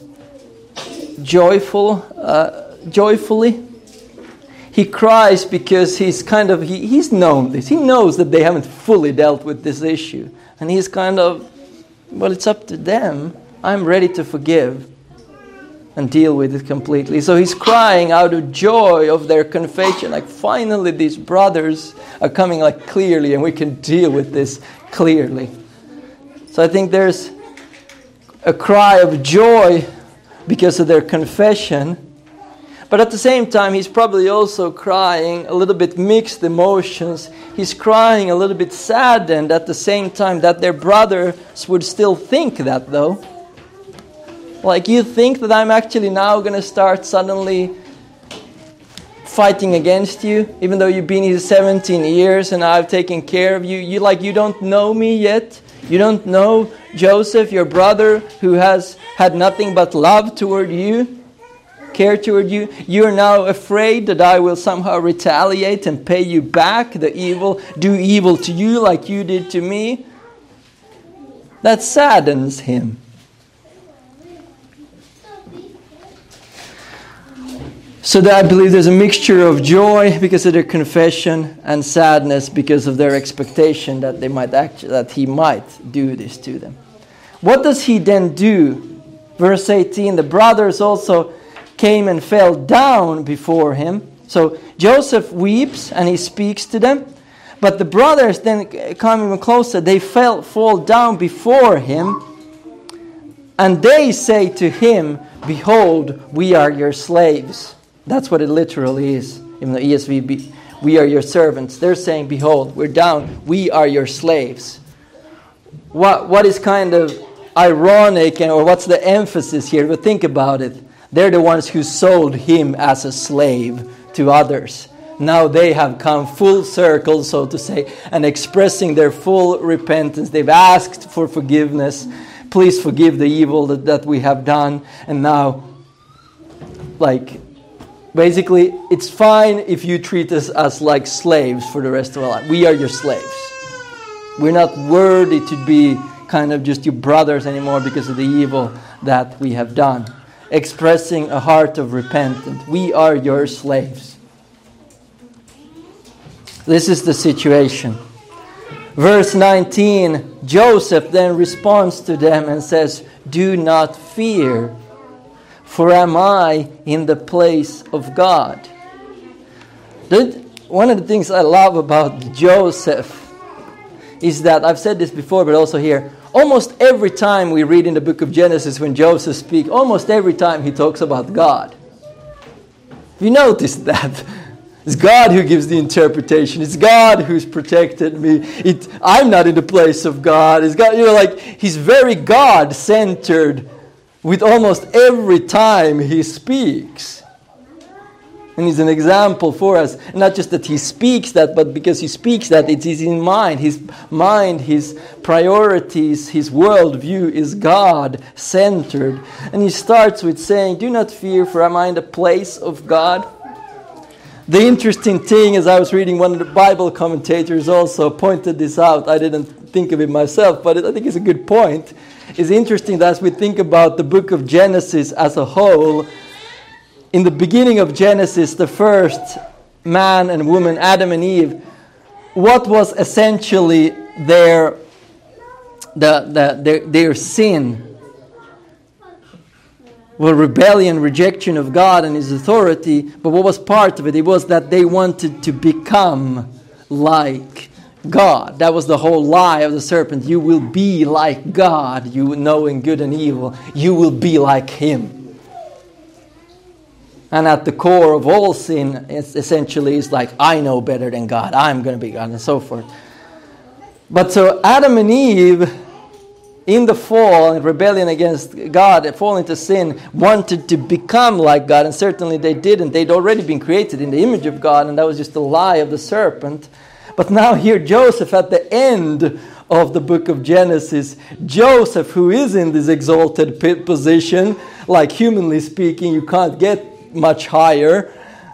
joyfully. He cries because he's known this. He knows that they haven't fully dealt with this issue. And he's it's up to them. I'm ready to forgive and deal with it completely. So he's crying out of joy of their confession. Finally these brothers are coming clearly and we can deal with this clearly. So I think there's a cry of joy because of their confession. But at the same time, he's probably also crying a little bit mixed emotions. He's crying a little bit saddened at the same time that their brothers would still think that, though. You think that I'm actually now going to start suddenly fighting against you, even though you've been here 17 years and I've taken care of you. You don't know me yet. You don't know Joseph, your brother, who has had nothing but love toward you. Care toward you. You are now afraid that I will somehow retaliate and pay you back do evil to you like you did to me. That saddens him. So that I believe there's a mixture of joy because of their confession and sadness because of their expectation that that he might do this to them. What does he then do? Verse 18, the brothers also came and fell down before him. So Joseph weeps and he speaks to them. But the brothers then come even closer. They fall down before him. And they say to him, "Behold, we are your slaves." That's what it literally is. In the ESV, we are your servants. They're saying, "Behold, we're down. We are your slaves." What is kind of ironic, or what's the emphasis here? But think about it. They're the ones who sold him as a slave to others. Now they have come full circle, so to say, and expressing their full repentance. They've asked for forgiveness. Please forgive the evil that we have done. And now, basically, it's fine if you treat us as like slaves for the rest of our life. We are your slaves. We're not worthy to be kind of just your brothers anymore because of the evil that we have done. Expressing a heart of repentance. We are your slaves. This is the situation. Verse 19, Joseph then responds to them and says, "Do not fear, for am I in the place of God?" One of the things I love about Joseph is that, I've said this before, but also here, almost every time we read in the book of Genesis when Joseph speaks, almost every time he talks about God. Have you noticed that? It's God who gives the interpretation. It's God who's protected me. I'm not in the place of God. It's God, he's very God-centered with almost every time he speaks. And he's an example for us. Not just that he speaks that, but because he speaks that, it is in mind. His mind, his priorities, his worldview is God-centered. And he starts with saying, "Do not fear, for am I in the place of God?" The interesting thing, as I was reading, one of the Bible commentators also pointed this out. I didn't think of it myself, but I think it's a good point. It's interesting that as we think about the book of Genesis as a whole, in the beginning of Genesis, the first man and woman, Adam and Eve, what was essentially their sin? Well, rebellion, rejection of God and His authority. But what was part of it? It was that they wanted to become like God. That was the whole lie of the serpent. You will be like God, you knowing good and evil. You will be like Him. And at the core of all sin, essentially, is like, I know better than God. I'm going to be God, and so forth. But so Adam and Eve, in the fall and rebellion against God, fall into sin, wanted to become like God, and certainly they didn't. They'd already been created in the image of God, and that was just a lie of the serpent. But now here Joseph, at the end of the book of Genesis, Joseph, who is in this exalted position, like humanly speaking, you can't get much higher,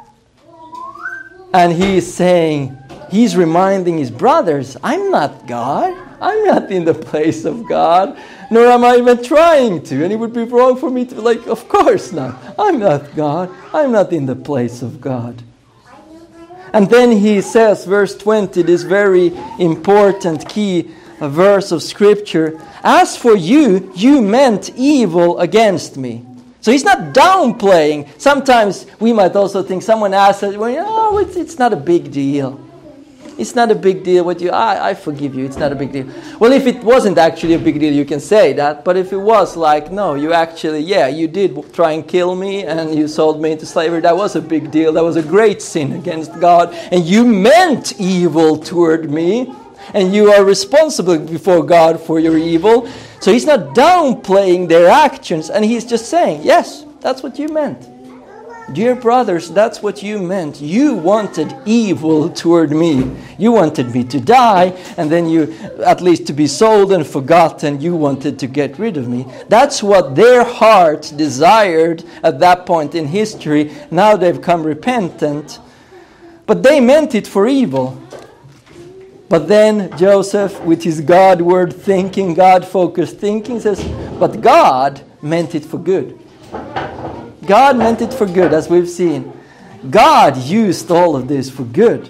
and he's saying, he's reminding his brothers, I'm not God. I'm not in the place of God, nor am I even trying to. And it would be wrong for me to of course not. I'm not God. I'm not in the place of God. And then he says, verse 20, this very important key verse of Scripture, as for you, you meant evil against me. So he's not downplaying. Sometimes we might also think someone asks, well, it's not a big deal. It's not a big deal with you. I forgive you. It's not a big deal. Well, if it wasn't actually a big deal, you can say that. But if it was no, you actually, you did try and kill me and you sold me into slavery. That was a big deal. That was a great sin against God. And you meant evil toward me. And you are responsible before God for your evil. So he's not downplaying their actions. And he's just saying, yes, that's what you meant. Dear brothers, that's what you meant. You wanted evil toward me. You wanted me to die, and then you, at least to be sold and forgotten, you wanted to get rid of me. That's what their heart desired at that point in history. Now they've come repentant. But they meant it for evil. But then Joseph, with his God-word thinking, God-focused thinking, says, but God meant it for good. God meant it for good, as we've seen. God used all of this for good.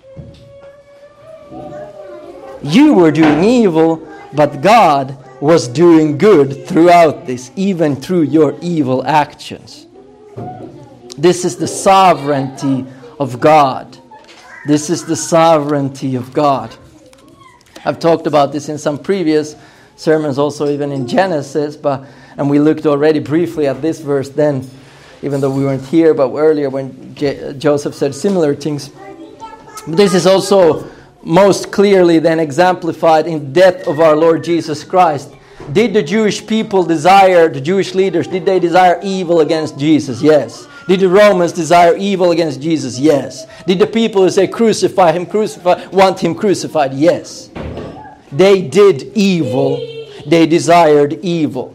You were doing evil, but God was doing good throughout this, even through your evil actions. This is the sovereignty of God. This is the sovereignty of God. I've talked about this in some previous sermons, also even in Genesis, and we looked already briefly at this verse then, even though we weren't here, but earlier when Joseph said similar things. But this is also most clearly then exemplified in the death of our Lord Jesus Christ. Did the Jewish people desire, the Jewish leaders, did they desire evil against Jesus? Yes. Did the Romans desire evil against Jesus? Yes. Did the people who say crucify him, want him crucified? Yes. They did evil. They desired evil.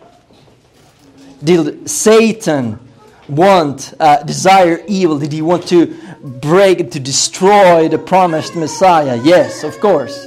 Did Satan desire evil? Did he want to destroy the promised Messiah? Yes, of course.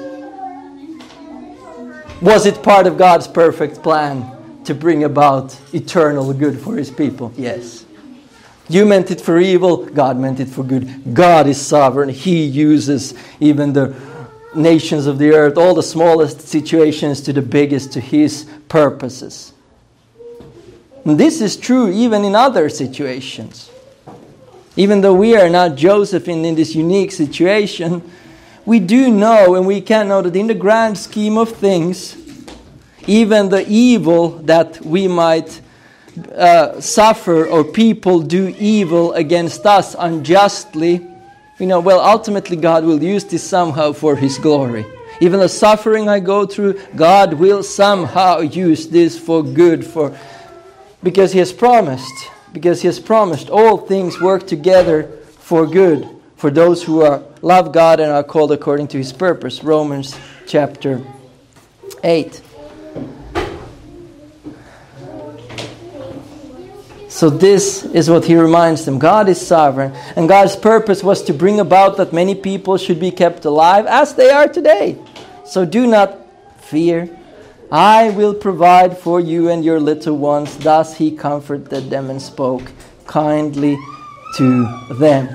Was it part of God's perfect plan to bring about eternal good for his people? Yes. You meant it for evil, God meant it for good. God is sovereign. He uses even the nations of the earth, all the smallest situations to the biggest, to his purposes. And this is true even in other situations. Even though we are not Joseph in this unique situation, we do know and we can know that in the grand scheme of things, even the evil that we might suffer or people do evil against us unjustly, ultimately God will use this somehow for his glory. Even the suffering I go through, God will somehow use this for good, because he has promised all things work together for good for those who love God and are called according to his purpose. Romans chapter 8. So this is what he reminds them. God is sovereign, and God's purpose was to bring about that many people should be kept alive as they are today. So do not fear. I will provide for you and your little ones. Thus he comforted them and spoke kindly to them.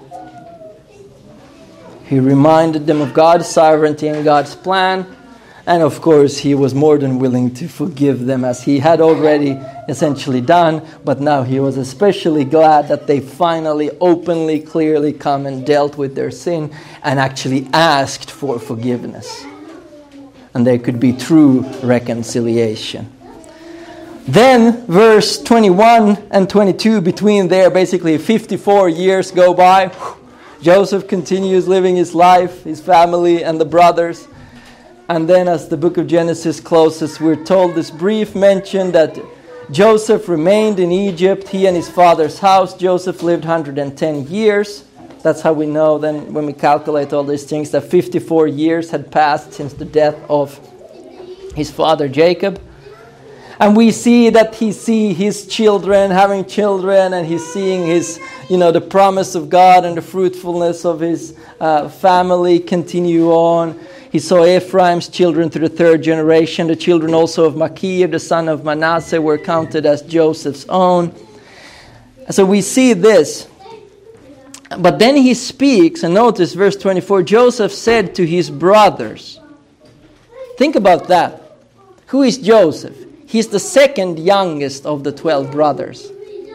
He reminded them of God's sovereignty and God's plan. And of course, he was more than willing to forgive them, as he had already essentially done. But now he was especially glad that they finally, openly, clearly come and dealt with their sin and actually asked for forgiveness. And there could be true reconciliation. Then verse 21 and 22, between there, basically 54 years go by. Joseph continues living his life, his family and the brothers. And then as the book of Genesis closes, we're told this brief mention that Joseph remained in Egypt, he and his father's house. Joseph lived 110 years. That's how we know then, when we calculate all these things, that 54 years had passed since the death of his father Jacob. And we see that he sees his children having children, and he's seeing his, the promise of God and the fruitfulness of his family continue on. He saw Ephraim's children through the third generation. The children also of Machir, the son of Manasseh, were counted as Joseph's own. So we see this. But then he speaks, and notice verse 24, Joseph said to his brothers. Think about that. Who is Joseph? He's the second youngest of the 12 brothers.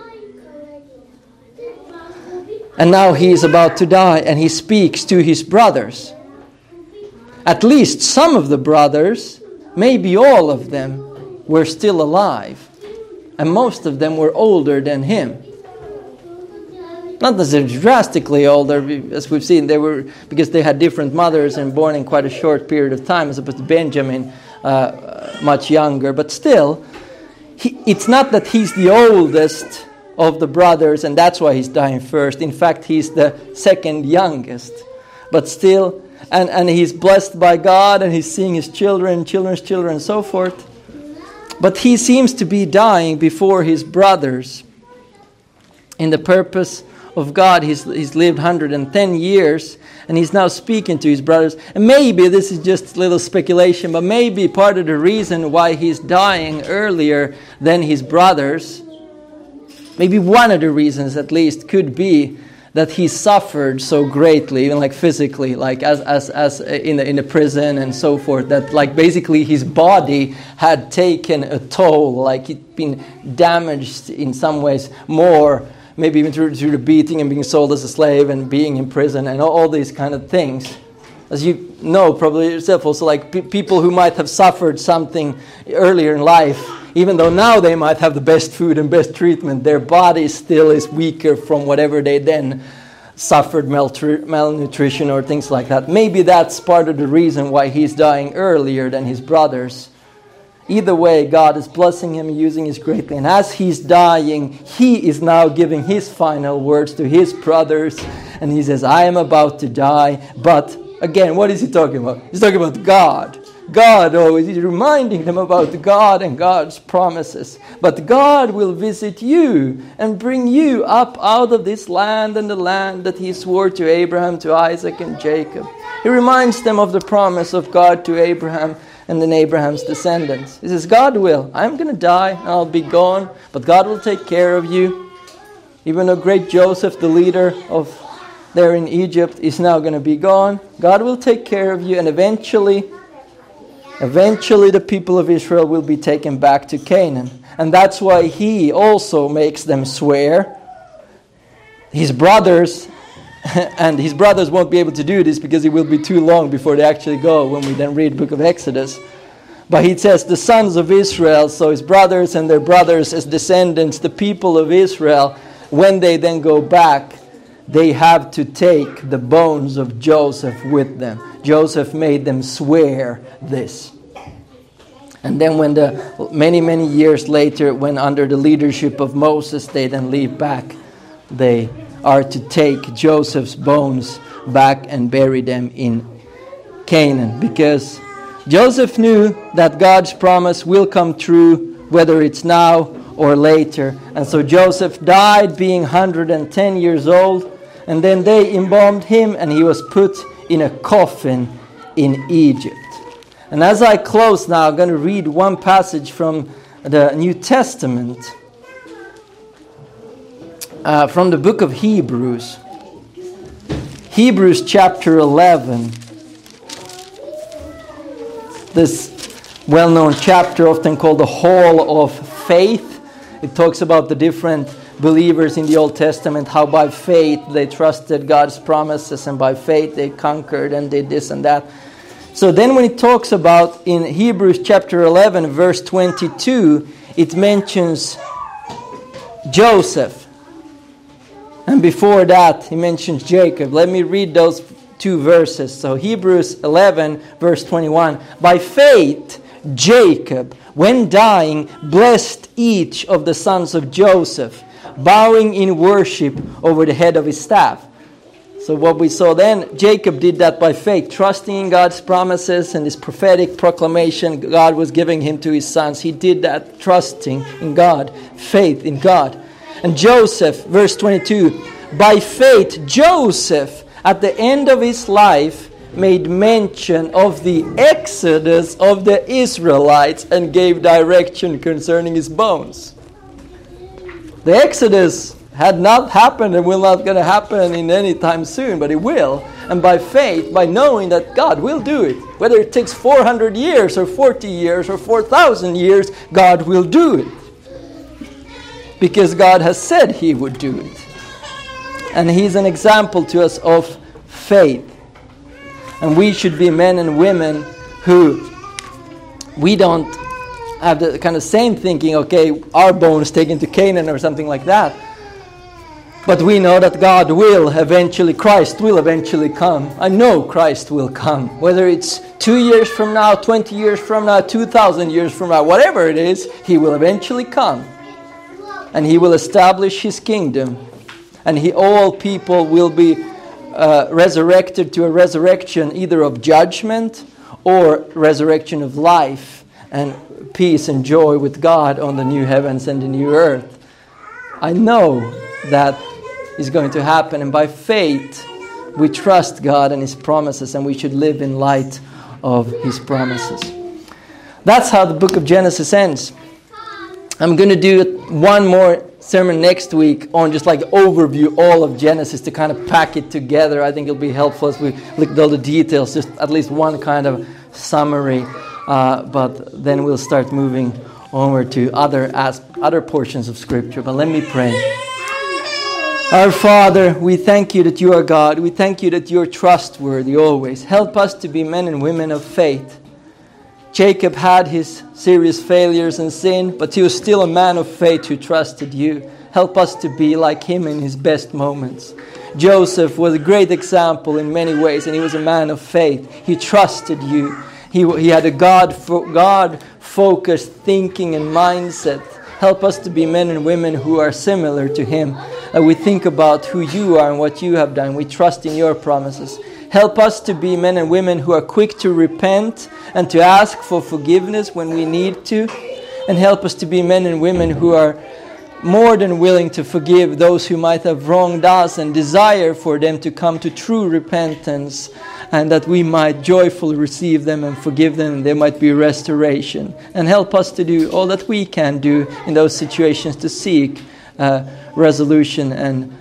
And now he is about to die, and he speaks to his brothers. At least some of the brothers, maybe all of them, were still alive. And most of them were older than him. Not necessarily drastically older, as we've seen, because they had different mothers and born in quite a short period of time, as opposed to Benjamin, much younger. But still, it's not that he's the oldest of the brothers, and that's why he's dying first. In fact, he's the second youngest. But still, and he's blessed by God, and he's seeing his children, children's children, and so forth. But he seems to be dying before his brothers. In the purpose of God, he's lived 110 years, and he's now speaking to his brothers. And maybe, this is just a little speculation, but maybe part of the reason why he's dying earlier than his brothers, maybe one of the reasons at least, could be that he suffered so greatly, even like physically, like as in a prison and so forth, that like basically his body had taken a toll, like he'd been damaged in some ways more, maybe even through the beating and being sold as a slave and being in prison and all these kind of things. As you know probably yourself also, like people who might have suffered something earlier in life, even though now they might have the best food and best treatment, their body still is weaker from whatever they then suffered, malnutrition or things like that. Maybe that's part of the reason why he's dying earlier than his brothers. Either way, God is blessing him, using his greatly. And as he's dying, he is now giving his final words to his brothers. And he says, I am about to die. But again, what is he talking about? He's talking about God. God always, he's reminding them about God and God's promises. But God will visit you and bring you up out of this land and the land that he swore to Abraham, to Isaac and Jacob. He reminds them of the promise of God to Abraham and then Abraham's descendants. He says, God will. I'm going to die and I'll be gone, but God will take care of you. Even though great Joseph, the leader of there in Egypt, is now going to be gone, God will take care of you, and eventually the people of Israel will be taken back to Canaan. And that's why he also makes them swear. His brothers, and his brothers won't be able to do this because it will be too long before they actually go when we then read the book of Exodus. But he says the sons of Israel, so his brothers and their brothers as descendants, the people of Israel, when they then go back, they have to take the bones of Joseph with them. Joseph made them swear this. And then when many years later, when under the leadership of Moses, they then leave back, they are to take Joseph's bones back and bury them in Canaan. Because Joseph knew that God's promise will come true, whether it's now or later. And so Joseph died being 110 years old. And then they embalmed him and he was put in a coffin in Egypt. And as I close now, I'm going to read one passage from the New Testament, from the book of Hebrews. Hebrews chapter 11. This well-known chapter, often called the Hall of Faith. It talks about the different believers in the Old Testament, how by faith they trusted God's promises and by faith they conquered and did this and that. So then when it talks about in Hebrews chapter 11 verse 22, it mentions Joseph. And before that he mentions Jacob. Let me read those two verses. So Hebrews 11 verse 21. By faith Jacob, when dying, blessed each of the sons of Joseph, bowing in worship over the head of his staff. So what we saw then, Jacob did that by faith, trusting in God's promises and this prophetic proclamation God was giving him to his sons. He did that trusting in God, faith in God. And Joseph, verse 22, by faith Joseph, at the end of his life, made mention of the exodus of the Israelites and gave direction concerning his bones. The Exodus had not happened and will not going to happen in any time soon, but it will. And by faith, by knowing that God will do it, whether it takes 400 years or 40 years or 4,000 years, God will do it. Because God has said he would do it. And he's an example to us of faith. And we should be men and women who we don't have the kind of same thinking, okay, our bones taken to Canaan or something like that. But we know that God will eventually, Christ will eventually come. I know Christ will come. Whether it's 2 years from now, 20 years from now, 2,000 years from now, whatever it is, he will eventually come. And he will establish his kingdom. And all people will be resurrected to a resurrection either of judgment or resurrection of life and peace and joy with God on the new heavens and the new earth. I know that is going to happen, and by faith we trust God and his promises, and we should live in light of his promises. That's how the book of Genesis ends. I'm going to do one more sermon next week on just like overview all of Genesis to kind of pack it together. I think it'll be helpful as we look at all the details, just at least one kind of summary. But then we'll start moving onward to other portions of Scripture. But let me pray. Our Father, we thank you that you are God. We thank you that you are trustworthy always. Help us to be men and women of faith. Jacob had his serious failures and sin, but he was still a man of faith who trusted you. Help us to be like him in his best moments. Joseph was a great example in many ways, and he was a man of faith. He trusted you. He had a God-focused thinking and mindset. Help us to be men and women who are similar to him. We think about who you are and what you have done. We trust in your promises. Help us to be men and women who are quick to repent and to ask for forgiveness when we need to. And help us to be men and women who are more than willing to forgive those who might have wronged us and desire for them to come to true repentance, and that we might joyfully receive them and forgive them, and there might be restoration. And help us to do all that we can do in those situations to seek resolution and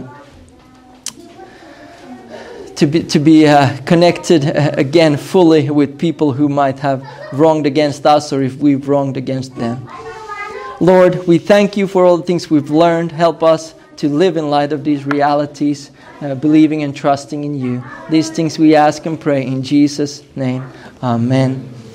to be connected again fully with people who might have wronged against us, or if we've wronged against them. Lord, we thank you for all the things we've learned. Help us to live in light of these realities, believing and trusting in you. These things we ask and pray in Jesus' name. Amen.